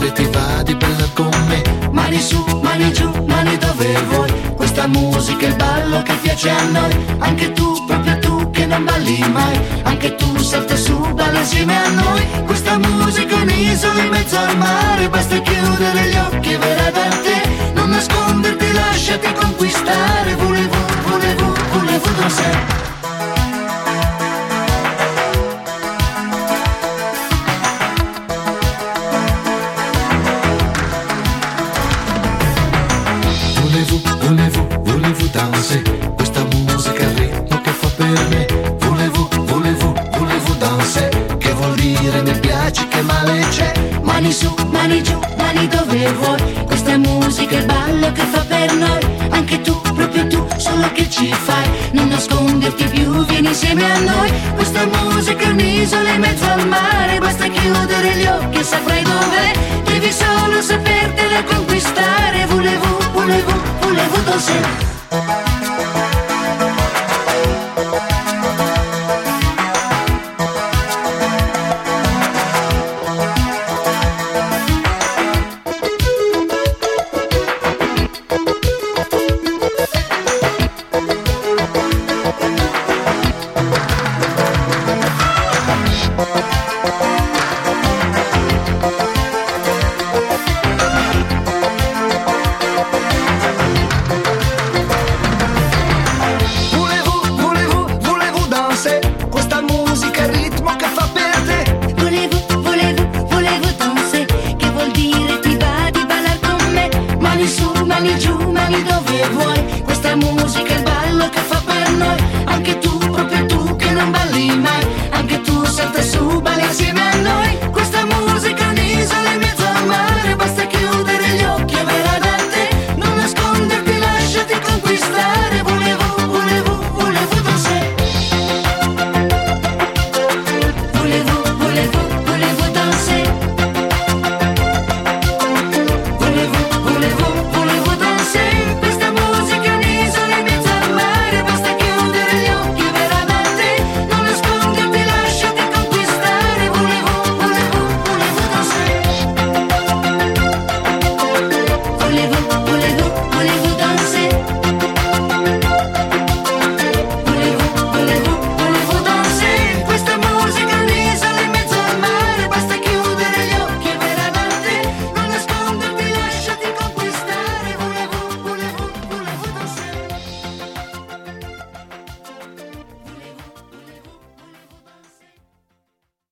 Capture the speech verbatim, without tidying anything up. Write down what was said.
piacere ti va di ballare con me. Mani su, mani giù, mani dove vuoi. Questa musica è il ballo che piace a noi. Anche tu, proprio tu che non balli mai. Anche tu salta su, balla insieme a noi. Questa musica è un'isola in mezzo al mare. Basta chiudere gli occhi e verrà da te. Non nasconderti, lasciati conquistare. Volevo, volevo, volevo danzare. Volevo, volevo danse, questa musica è il ritmo che fa per me. Volevo, volevo, volevo danse, che vuol dire mi piace, che male c'è. Mani su, mani giù, mani dove vuoi. Questa musica è il ballo che fa per noi. Anche tu, proprio tu, solo che ci fai. Non nasconderti più, vieni insieme a noi. Questa musica è un'isola in mezzo al mare. Basta chiudere gli occhi e saprai